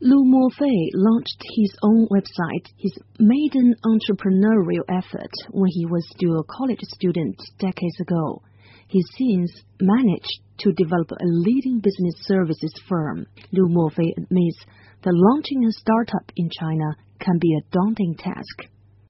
Lu Mofei launched his own website, his maiden entrepreneurial effort, when he was still a college student decades ago. He's since managed to develop a leading business services firm. Lu Mofei admits that launching a startup in China can be a daunting task.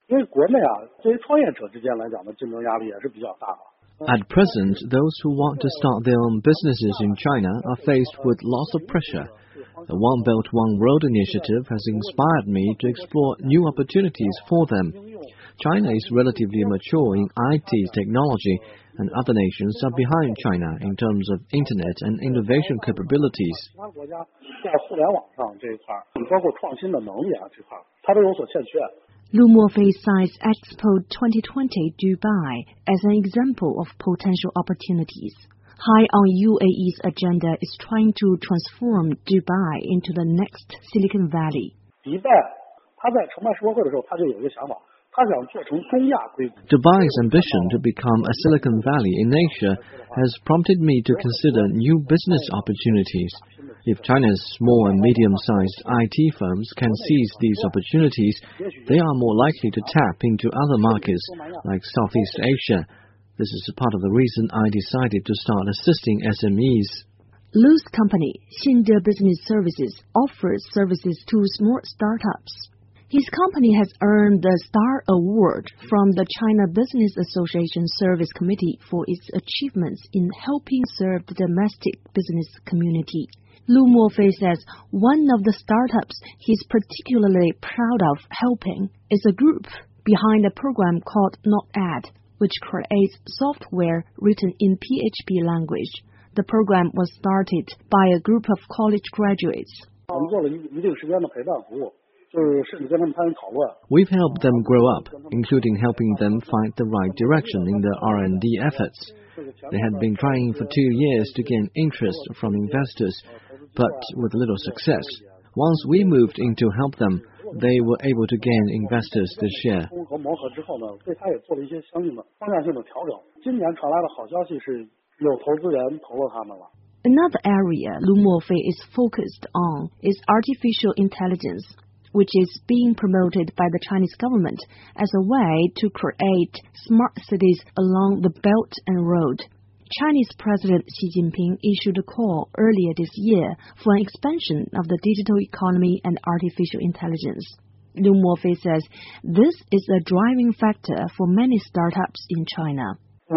At present, those who want to start their own businesses in China are faced with lots of pressure. The One Belt One Road initiative has inspired me to explore new opportunities for them. China is relatively mature in IT technology, and other nations are behind China in terms of internet and innovation capabilities. Lu Mofei cites Expo 2020 Dubai as an example of potential opportunities. High on UAE's agenda is trying to transform Dubai into the next Silicon Valley. Dubai's ambition to become a Silicon Valley in Asia has prompted me to consider new business opportunities. If China's small and medium-sized IT firms can seize these opportunities, they are more likely to tap into other markets like Southeast Asia. This is part of the reason I decided to start assisting SMEs. Lu's company, Xinde Business Services, offers services to small startups. His company has earned the Star Award from the China Business Association Service Committee for its achievements in helping serve the domestic business community. Lu Mofei says one of the startups he's particularly proud of helping is a group behind a program called NotAd, which creates software written in PHP language. The program was started by a group of college graduates. We've helped them grow up, including helping them find the right direction in their R&D efforts. They had been trying for 2 years to gain interest from investors, but with little success. Once we moved in to help them, they were able to gain investors this year. Another area Lu Mofei is focused on is artificial intelligence, which is being promoted by the Chinese government as a way to create smart cities along the Belt and Road. Chinese President Xi Jinping issued a call earlier this year for an expansion of the digital economy and artificial intelligence. Lu Mofei says this is a driving factor for many startups in China.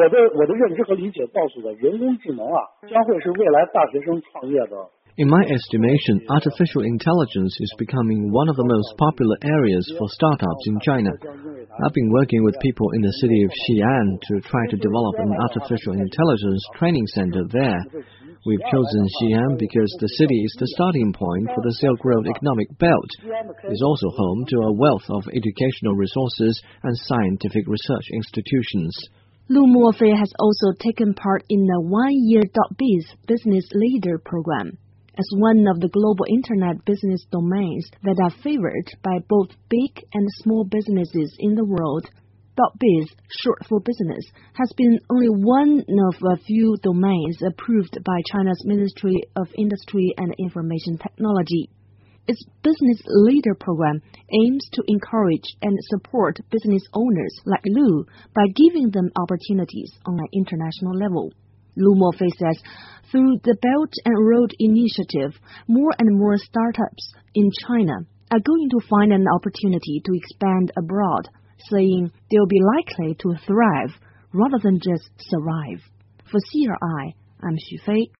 In my estimation, artificial intelligence is becoming one of the most popular areas for startups in China. I've been working with people in the city of Xi'an to try to develop an artificial intelligence training center there. We've chosen Xi'an because the city is the starting point for the Silk Road economic belt. It is also home to a wealth of educational resources and scientific research institutions. Lu Mofei has also taken part in the one-year .biz Business Leader program. As one of the global internet business domains that are favored by both big and small businesses in the world, .biz, short for business, has been only one of a few domains approved by China's Ministry of Industry and Information Technology. Its Business Leader program aims to encourage and support business owners like Lu by giving them opportunities on an international level. Lu Mofei says, through the Belt and Road Initiative, more and more startups in China are going to find an opportunity to expand abroad, saying they'll be likely to thrive rather than just survive. For CRI, I'm Xu Fei.